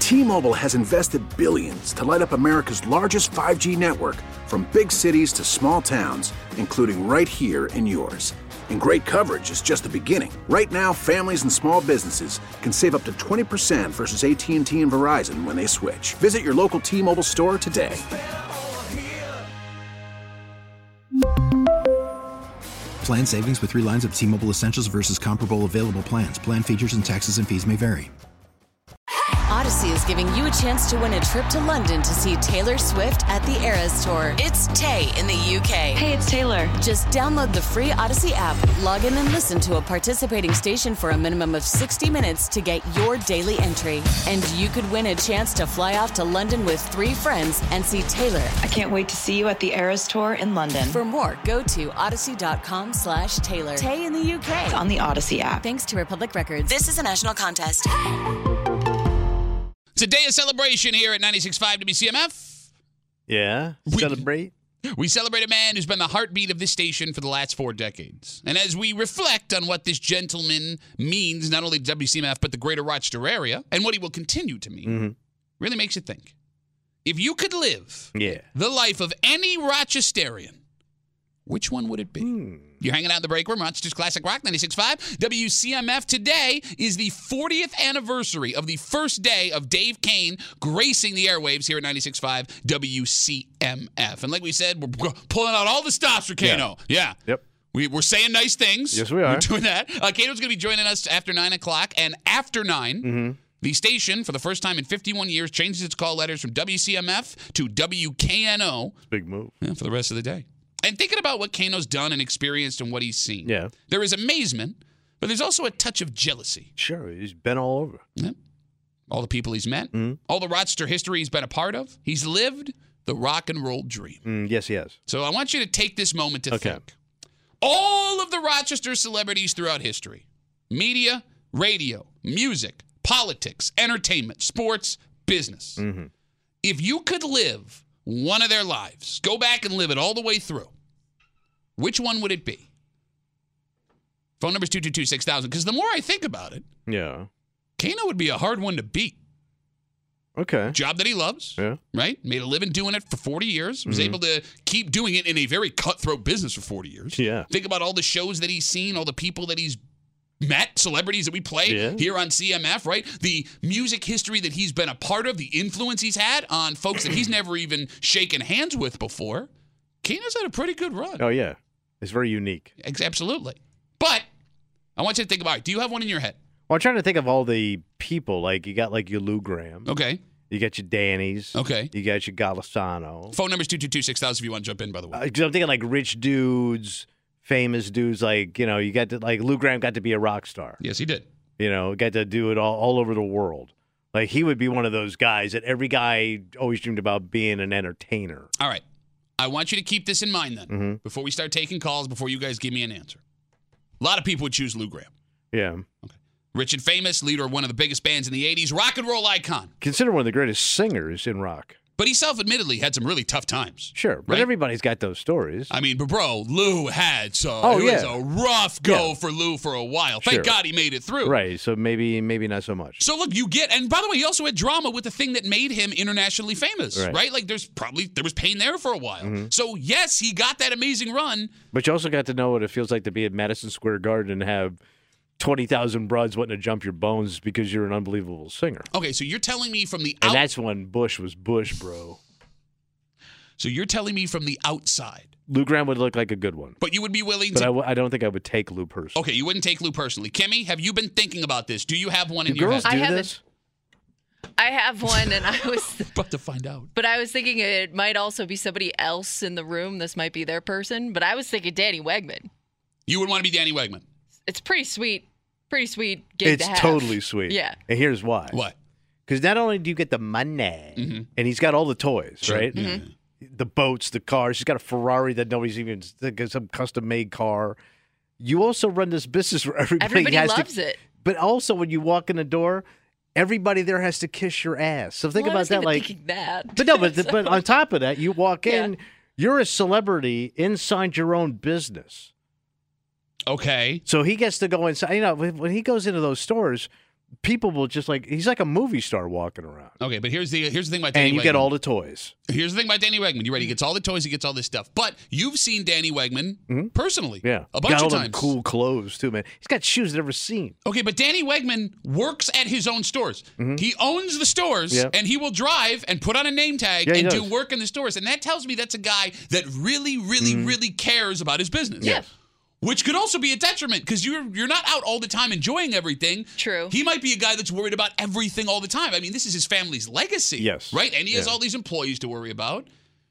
T-Mobile has invested billions to light up America's largest 5G network, from big cities to small towns, including right here in yours. And great coverage is just the beginning. Right now, families and small businesses can save up to 20% versus AT&T and Verizon when they switch. Visit your local T-Mobile store today. Plan savings with 3 lines of T-Mobile Essentials versus comparable available plans. Plan features and taxes and fees may vary. Odyssey is giving you a chance to win a trip to London to see Taylor Swift at the Eras Tour. It's Tay in the UK. Hey, it's Taylor. Just download the free Odyssey app, log in and listen to a participating station for a minimum of 60 minutes to get your daily entry. And you could win a chance to fly off to London with 3 friends and see Taylor. I can't wait to see you at the Eras Tour in London. For more, go to odyssey.com/Taylor. Tay in the UK. It's on the Odyssey app. Thanks to Republic Records. This is a national contest. It's a day of celebration here at 96.5 WCMF. Yeah, celebrate. We celebrate a man who's been the heartbeat of this station for the last 4 decades. And as we reflect on what this gentleman means, not only to WCMF, but the greater Rochester area, and what he will continue to mean, really makes you think. If you could live the life of any Rochesterian, which one would it be? You're hanging out in the break room, Rochester's Classic Rock, 96.5. WCMF. Today is the 40th anniversary of the first day of Dave Kane gracing the airwaves here at 96.5 WCMF. And like we said, we're pulling out all the stops for Kano. Yeah. Yep. We're saying nice things. Yes, we are. We're doing that. Kano's going to be joining us after 9 o'clock. And after 9, the station, for the first time in 51 years, changes its call letters from WCMF to WKNO. It's a big move. For the rest of the day. And thinking about what Kano's done and experienced and what he's seen, there is amazement, but there's also a touch of jealousy. Sure, he's been all over. Yep. All the people he's met, all the Rochester history he's been a part of. He's lived the rock and roll dream. Yes, he has. So I want you to take this moment to think. All of the Rochester celebrities throughout history, media, radio, music, politics, entertainment, sports, business. If you could live one of their lives, go back and live it all the way through, which one would it be? Phone number's 222-6000. Because the more I think about it, Kano would be a hard one to beat. Okay. Job that he loves, right? Made a living doing it for 40 years. Was able to keep doing it in a very cutthroat business for 40 years. Yeah. Think about all the shows that he's seen, all the people that he's met, celebrities that we play here on CMF, right? The music history that he's been a part of, the influence he's had on folks that he's never even shaken hands with before. Kano's had a pretty good run. Oh, yeah. It's very unique. Absolutely. But I want you to think about it. Do you have one in your head? Well, I'm trying to think of all the people. Like, you got, like, your Lou Graham. Okay. You got your Danny's. Okay. You got your Golisano. Phone number's 222-6000 if you want to jump in, by the way. 'Cause I'm thinking, like, rich dudes, famous dudes. Like, you know, you got to, like, Lou Graham got to be a rock star. Yes, he did. You know, got to do it all over the world. Like, he would be one of those guys that every guy always dreamed about being an entertainer. All right. I want you to keep this in mind then before we start taking calls, before you guys give me an answer. A lot of people would choose Lou Graham. Yeah. Okay. Rich and famous, leader of one of the biggest bands in the 80s, rock and roll icon. Considered one of the greatest singers in rock. But he self-admittedly had some really tough times. Sure, but everybody's got those stories. I mean, but bro, Lou had it was a rough go for Lou for a while. Thank God he made it through. Right, so maybe not so much. So look, and by the way, he also had drama with the thing that made him internationally famous, right? Like there was pain there for a while. So yes, he got that amazing run. But you also got to know what it feels like to be at Madison Square Garden and have 20,000 broads wanting to jump your bones because you're an unbelievable singer. Okay, so you're telling me from the And that's when Bush was Bush, bro. So you're telling me from the outside. Lou Graham would look like a good one. But you would be willing to... But I don't think I would take Lou personally. Okay, you wouldn't take Lou personally. Kimmy, have you been thinking about this? Do you have one in Do your girls head? do this? I have one, and I was about to find out. But I was thinking it might also be somebody else in the room. This might be their person. But I was thinking Danny Wegman. You would want to be Danny Wegman. It's pretty sweet gig to have. It's totally sweet. Yeah. And here's why. What? Because not only do you get the money, and he's got all the toys, right? The boats, the cars. He's got a Ferrari that nobody's even, some custom-made car. You also run this business where everybody loves it. But also when you walk in the door, everybody there has to kiss your ass. So think about that. Like, thinking that. But no, but on top of that, you walk in, you're a celebrity inside your own business. Okay. So he gets to go inside. You know, when he goes into those stores, people will just he's like a movie star walking around. Okay, but here's the thing about Danny Wegman. And you get all the toys. Here's the thing about Danny Wegman. You ready? He gets all the toys. He gets all this stuff. But you've seen Danny Wegman personally. Yeah. A bunch got of all times. them cool clothes, too, man. He's got shoes I've never seen. Okay, but Danny Wegman works at his own stores. He owns the stores, and he will drive and put on a name tag and do work in the stores. And that tells me that's a guy that really, really, really cares about his business. Yeah. Which could also be a detriment because you're not out all the time enjoying everything. True. He might be a guy that's worried about everything all the time. I mean, this is his family's legacy. Yes. Right? And he has all these employees to worry about.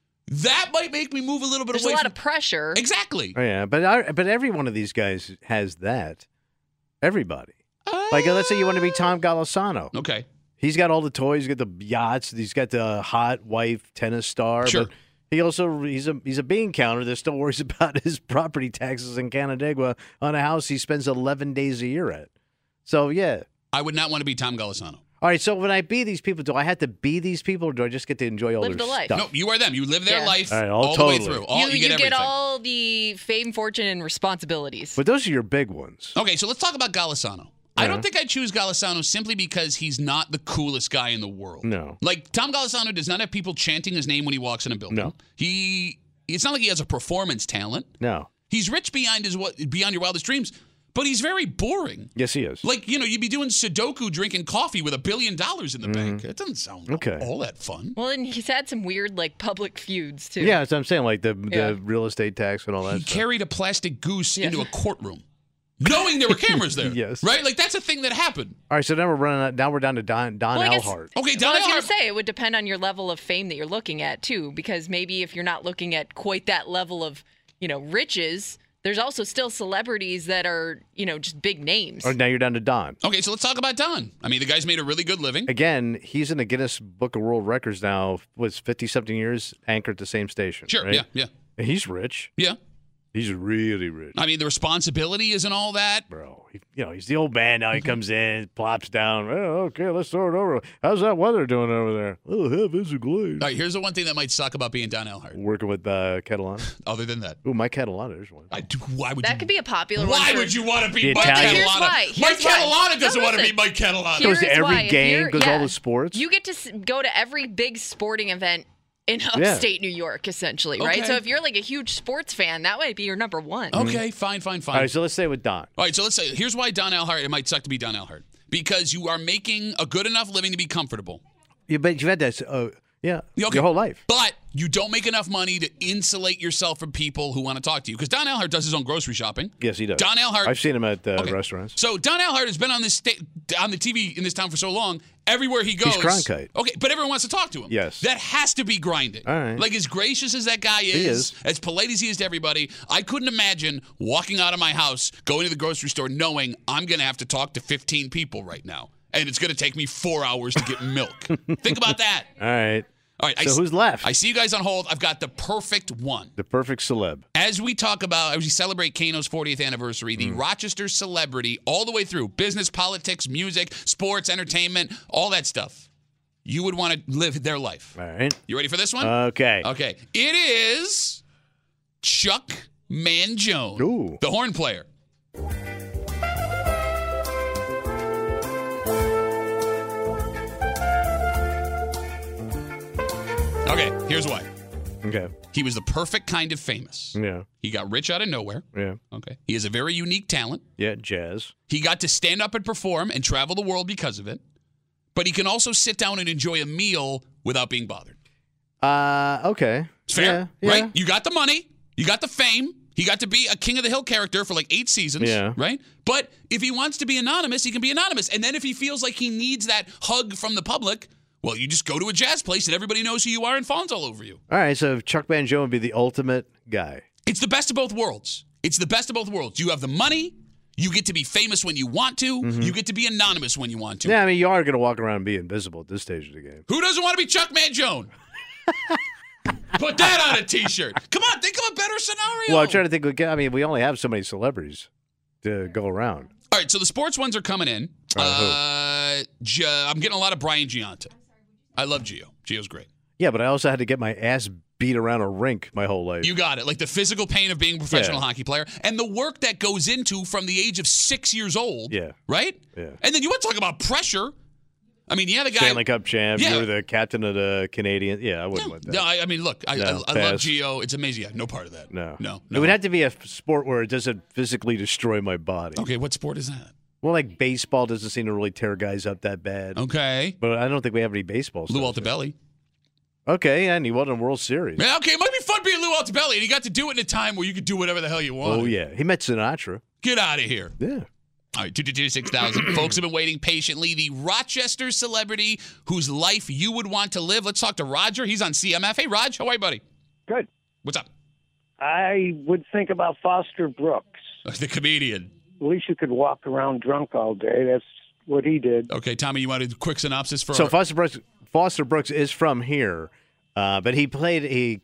That might make me move a little bit There's away a lot from... of pressure. Exactly. Oh, yeah, but every one of these guys has that. Everybody. Let's say you want to be Tom Golisano. Okay. He's got all the toys. He's got the yachts. He's got the hot wife tennis star. Sure. But he also he's a bean counter that still worries about his property taxes in Canandaigua on a house he spends 11 days a year at. So yeah, I would not want to be Tom Golisano. All right. So when I be these people, do I have to be these people, or do I just get to enjoy all Live their the life. stuff? No, you are them. You live their life All right, all totally. the way through. You get everything. get all the fame, fortune, and responsibilities. But those are your big ones. Okay, so let's talk about Golisano. I don't think I choose Golisano simply because he's not the coolest guy in the world. No. Like, Tom Golisano does not have people chanting his name when he walks in a building. No. It's not like he has a performance talent. No. He's rich beyond your wildest dreams, but he's very boring. Yes, he is. Like, you'd be doing Sudoku drinking coffee with $1 billion in the bank. It doesn't sound all that fun. Well, and he's had some weird, public feuds, too. Yeah, that's what I'm saying. Like the real estate tax and all that He stuff. carried a plastic goose into a courtroom, knowing there were cameras there. Yes. Right? Like, that's a thing that happened. All right, so now we're down to Don I guess- Alhart. Okay, Don I was going Alhart. to say, it would depend on your level of fame that you're looking at, too, because maybe if you're not looking at quite that level of, riches, there's also still celebrities that are, just big names. Or now you're down to Don. Okay, so let's talk about Don. I mean, the guy's made a really good living. Again, he's in the Guinness Book of World Records now. Was 50-something years anchored at the same station. Sure, right? yeah. And he's rich. Yeah. He's really rich. I mean, the responsibility isn't all that. Bro, he's the old man now. He comes in, plops down. Oh, okay, let's start over. How's that weather doing over there? Oh, heavens and glaze. All right, here's the one thing that might suck about being Don Alhart. Working with Catalana. Other than that. Ooh, Mike Catalana, there's one. Why would That you? could be a popular one. Why for- would you want to be The Mike Italian- Here's Catalana? why. Mike Here's why. Catalana doesn't No, want to be listen. Mike Catalana. Goes to Here's every why. If game, you're- goes to all the sports. You get to go to every big sporting event in upstate New York, essentially, right? Okay. So if you're a huge sports fan, that might be your number one. Okay, fine. All right, so let's stay with Don. All right, so let's say, here's why Don Alhart, it might suck to be Don Alhart. Because you are making a good enough living to be comfortable. Yeah, but you've had that, Okay. your whole life. But you don't make enough money to insulate yourself from people who want to talk to you. Because Don Alhart does his own grocery shopping. Yes, he does. Don Alhart. I've seen him at restaurants. So Don Alhart has been on on the TV in this town for so long. Everywhere he goes, He's Cronkite. Okay, but everyone wants to talk to him. Yes. That has to be grinding. All right. Like, as gracious as that guy is, as polite as he is to everybody, I couldn't imagine walking out of my house, going to the grocery store, knowing I'm going to have to talk to 15 people right now, and it's going to take me 4 hours to get milk. Think about that. All right. All right. So who's left? I see you guys on hold. I've got the perfect one. The perfect celeb. As we celebrate Kano's 40th anniversary, the Rochester celebrity, all the way through business, politics, music, sports, entertainment, all that stuff, you would want to live their life. All right. You ready for this one? Okay. Okay. It is Chuck Mangione, Ooh. the horn player. Okay, here's why. Okay. He was the perfect kind of famous. Yeah. He got rich out of nowhere. Yeah. Okay. He has a very unique talent. Yeah, jazz. He got to stand up and perform and travel the world because of it. But he can also sit down and enjoy a meal without being bothered. Okay. It's fair, Yeah, right? yeah. You got the money. You got the fame. He got to be a King of the Hill character for 8 seasons, Yeah. right? But if he wants to be anonymous, he can be anonymous. And then if he feels like he needs that hug from the public, well, you just go to a jazz place and everybody knows who you are and fawns all over you. All right, so Chuck Mangione would be the ultimate guy. It's the best of both worlds. It's the best of both worlds. You have the money. You get to be famous when you want to. You get to be anonymous when you want to. Yeah, I mean, you are going to walk around and be invisible at this stage of the game. Who doesn't want to be Chuck Mangione? Put that on a T-shirt. Come on, think of a better scenario. Well, I'm trying to think. I mean, we only have so many celebrities to go around. All right, so the sports ones are coming in. I'm getting a lot of Brian Giunta. I love Gio. Gio's great. Yeah, but I also had to get my ass beat around a rink my whole life. You got it. Like the physical pain of being a professional hockey player and the work that goes into from the age of 6 years old. Yeah. Right? Yeah. And then you want to talk about pressure. I mean, the guy. Stanley Cup champ. Yeah. You were the captain of the Canadians. Yeah, I wouldn't want that. No, I mean, look, I love pass. Gio. It's amazing. Yeah, no part of that. No. No. It would have to be a sport where it doesn't physically destroy my body. Okay, what sport is that? Well, like baseball doesn't seem to really tear guys up that bad. Okay. But I don't think we have any baseball Lou stars. Altobelli. Okay, and he won a World Series. Yeah, okay, it might be fun being Lou Altobelli, and he got to do it in a time where you could do whatever the hell you want. Oh, yeah. He met Sinatra. Get out of here. Yeah. All right, 222-6000. Folks have been waiting patiently. The Rochester celebrity whose life you would want to live. Let's talk to Roger. He's on CMF. Hey, Raj, how are you, buddy? Good. What's up? I would think about Foster Brooks. The comedian. At least you could walk around drunk all day. That's what he did. Okay, Tommy, you wanted a quick synopsis for So Foster Brooks is from here, but he played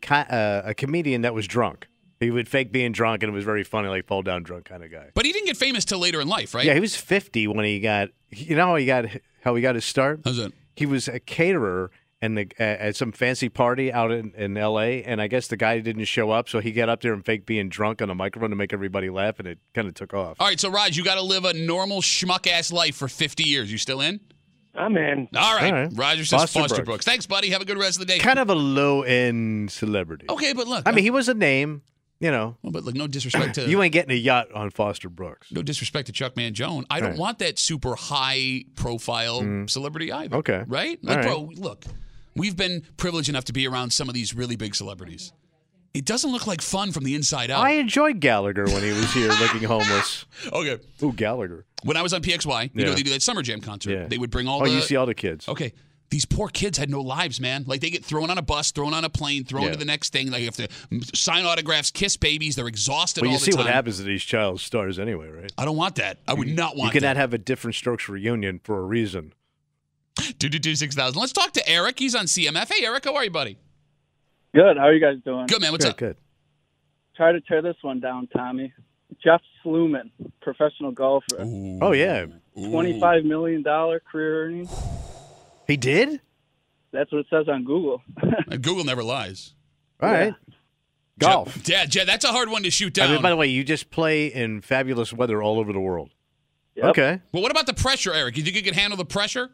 a comedian that was drunk. He would fake being drunk, and it was very funny, like fall down drunk kind of guy. But he didn't get famous till later in life, right? Yeah, he was 50 when he got. You know how he got his start? How's that? He was a caterer at some fancy party out in L.A., and I guess the guy didn't show up, so he got up there and faked being drunk on a microphone to make everybody laugh, and it kind of took off. All right, so Raj, you got to live a normal schmuck-ass life for 50 years. You still in? I'm in. All right. All right. Roger says Foster Foster Brooks. Brooks. Thanks, buddy. Have a good rest of the day. Kind of a low-end celebrity. Okay, but look. I mean, he was a name, you know. Well, but look, no disrespect to You ain't getting a yacht on Foster Brooks. no disrespect to Chuck Mangione. I don't Right. want that super high-profile celebrity either. Okay. Right? All Like, right. bro, look, we've been privileged enough to be around some of these really big celebrities. It doesn't look like fun from the inside out. I enjoyed Gallagher when he was here looking homeless. Okay. Ooh, Gallagher. When I was on PXY, you know Yeah. they do that summer jam concert. Yeah. They would bring all Oh, the you see all the kids. Okay. These poor kids had no lives, man. Like, they get thrown on a bus, thrown on a plane, thrown Yeah. to the next thing. Like, you have to sign autographs, kiss babies. They're exhausted Well, all you the see time. what happens to these child stars anyway, right? I don't want that. I would not You want cannot that. have a Different Strokes reunion for a reason. 222-6000. Let's talk to Eric. He's on CMF. Hey, Eric, how are you, buddy? Good. How are you guys doing? Good, man. What's up? Good. Try to tear this one down, Tommy. Jeff Sluman, professional golfer. Ooh. Oh, yeah. $25 million career earnings. He did? That's what it says on Google. Google never lies. All right. Golf. Yeah, that's a hard one to shoot down. I mean, by the way, you just play in fabulous weather all over the world. Yep. Okay. well, what about the pressure, Eric? You think you can handle the pressure?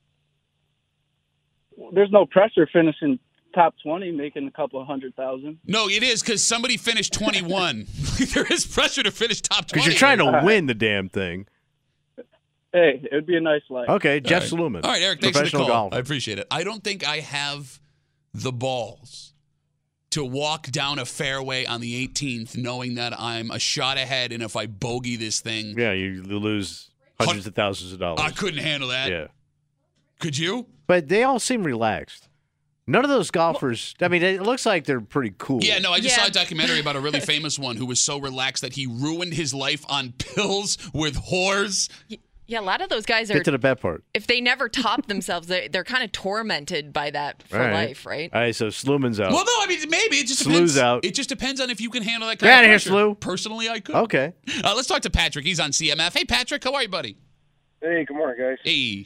There's no pressure finishing top 20, making a couple of $100,000. No, it is because somebody finished 21. There is pressure to finish top 20. Because you're trying to win the damn thing. Hey, it would be a nice life. Okay, Jeff All right. Sluman. All right, Eric, thanks for the professional call. golfer. I appreciate it. I don't think I have the balls to walk down a fairway on the 18th knowing that I'm a shot ahead, and if I bogey this thing, Yeah, you lose hundreds of thousands of dollars. I couldn't handle that. Yeah. Could you? But they all seem relaxed. None of those golfers, I mean, it looks like they're pretty cool. Yeah, no, I just Yeah. saw a documentary about a really famous one who was so relaxed that he ruined his life on pills with whores. Yeah, a lot of those guys are, Get to the bad part. if they never top themselves, they're kind of tormented by that for All right. life, right? All right, so Sluman's out. Well, no, I mean, maybe. It just Slu's depends. out. It just depends on if you can handle that Get kind outta of here, pressure. Slu. Personally, I could. Okay. Let's talk to Patrick. He's on CMF. Hey, Patrick, how are you, buddy? Hey, good morning, guys. Hey.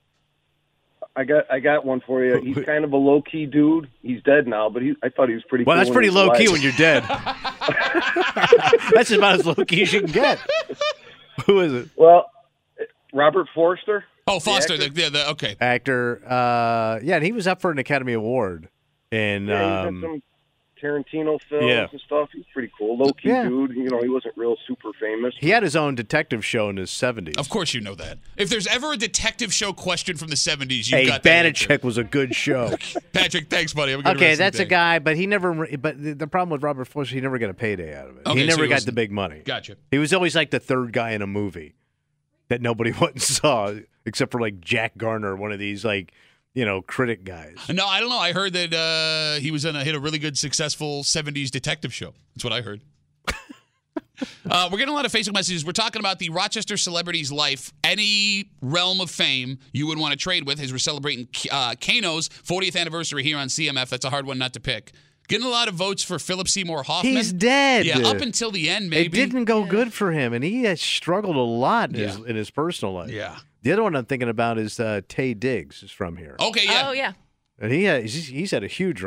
I got one for you. He's kind of a low key dude. He's dead now, but I thought he was pretty. Well, cool that's when pretty he was low key alive. when you're dead. That's about as low key as you can get. Who is it? Well, Robert Forster. Oh, Foster. actor? Okay. Actor. Yeah, and he was up for an Academy Award. And Yeah, he's in some Tarantino films yeah. and stuff. He's pretty cool. Low key Yeah. dude. You know, he wasn't real super famous. he had his own detective show in his 70s. Of course you know that. If there's ever a detective show question from the 70s, you Hey, got that answer. Banachek was a good show. Patrick, thanks, buddy. Have a good Okay, rest of the that's a day. guy, but he never. But the problem with Robert Forster, he never got a payday out of it. Okay, he so never he got was- the big money. Gotcha. He was always like the third guy in a movie that nobody went and saw, except for like Jack Garner, one of these like critic guys. No, I don't know. I heard that he was hit a really good, successful 70s detective show. That's what I heard. We're getting a lot of Facebook messages. We're talking about the Rochester celebrity's life, any realm of fame you would want to trade with, as we're celebrating Kano's 40th anniversary here on CMF. That's a hard one not to pick. Getting a lot of votes for Philip Seymour Hoffman. He's dead. Yeah, up until the end, maybe. It didn't go good for him, and he has struggled a lot in his personal life. Yeah. The other one I'm thinking about is Taye Diggs is from here. Okay, yeah. Oh, yeah. And he's had a huge run.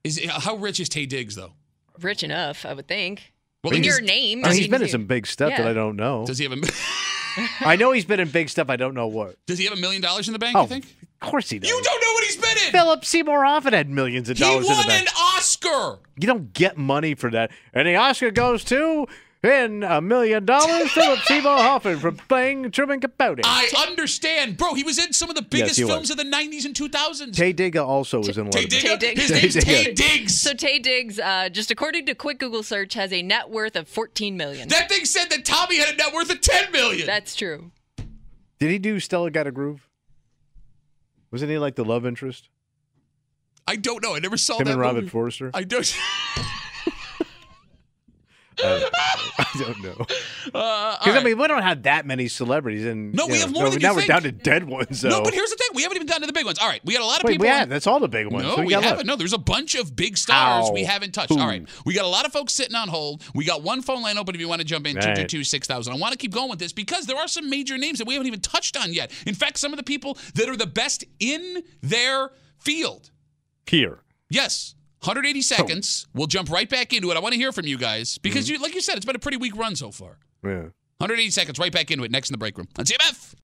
How rich is Taye Diggs, though? Rich enough, I would think. Well, in your name. He's been in some big stuff that I don't know. Does he have I know he's been in big stuff. I don't know what. Does he have $1 million in the bank, you think? Of course he does. You don't know what he's been in. Philip Seymour Hoffman had millions of dollars in the bank. He won an Oscar. You don't get money for that. And the Oscar goes to, in $1 million, Philip Seymour Hoffman for playing Truman Capote. I understand. Bro, he was in some of the biggest films of the 90s and 2000s. Taye Diggs also was in one of them. Taye Diggs? His name's Taye Diggs. So Taye Diggs, just according to quick Google search, has a net worth of $14 million. That thing said that Tommy had a net worth of $10 million. That's true. Did he do Stella Got a Groove? Wasn't he like the love interest? I don't know. I never saw Him that and Robin movie. Forster? I don't. I don't know. Because, I mean, we don't have that many celebrities. And, No, we have more than you now think. we're down to dead ones. So. No, but here's the thing. We haven't even gotten to the big ones. All right, we got a lot of Wait, people. we have. That's all the big ones. No, we haven't. No, there's a bunch of big stars we haven't touched. All right, we got a lot of folks sitting on hold. We got one phone line open if you want to jump in, 222-6000. I want to keep going with this because there are some major names that we haven't even touched on yet. In fact, some of the people that are the best in their field. Here. Yes. 180 seconds. We'll jump right back into it. I want to hear from you guys because, like you said, it's been a pretty weak run so far. Yeah. 180 seconds, right back into it. Next in the break room on CMF.